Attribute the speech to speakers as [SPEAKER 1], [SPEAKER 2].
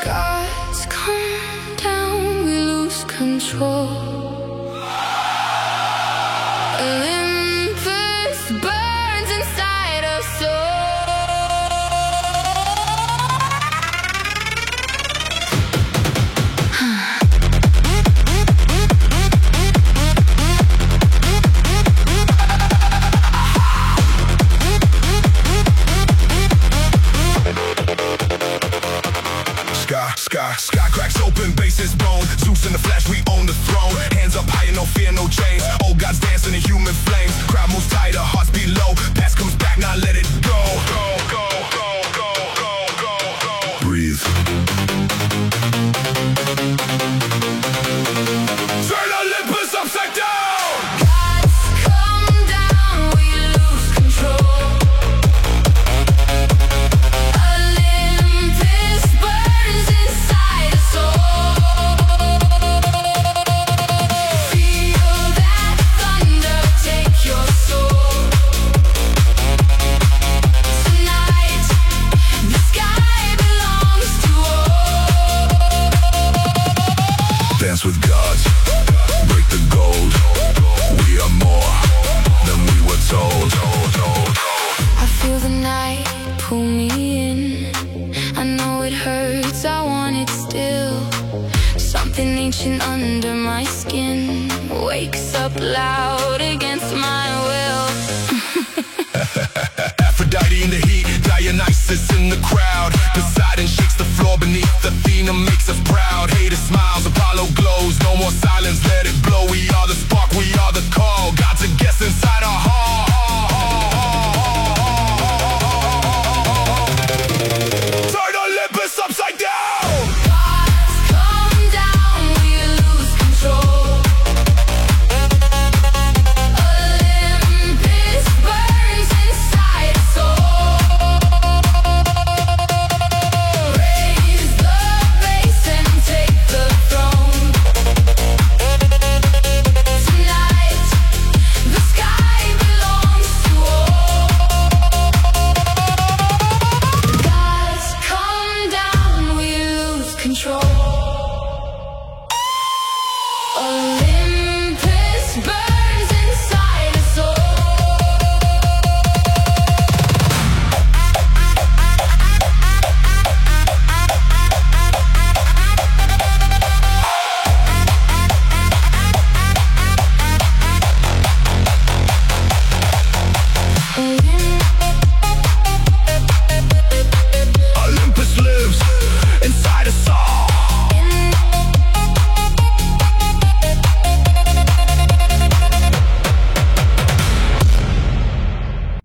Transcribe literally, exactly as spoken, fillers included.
[SPEAKER 1] Gods come down, we lose control. Olympus burns inside our
[SPEAKER 2] Sky, sky, sky cracks open, bases bone. Zeus in the flesh, we own the throne. Hands up high and no fear, no chains. Old gods dancing in human flames. Crowd moves tighter, hearts beat low. Past comes back, now let it go. Go, go, go, go, go, go, go. Breathe. Turn Olympus upside down. Dance with gods, break the gold. We are more than we were told.
[SPEAKER 1] I feel the night pull me in. I know it hurts, I want it still. Something ancient under my skin wakes up loud against my will.
[SPEAKER 2] Aphrodite in the heat, Dionysus in the crowd.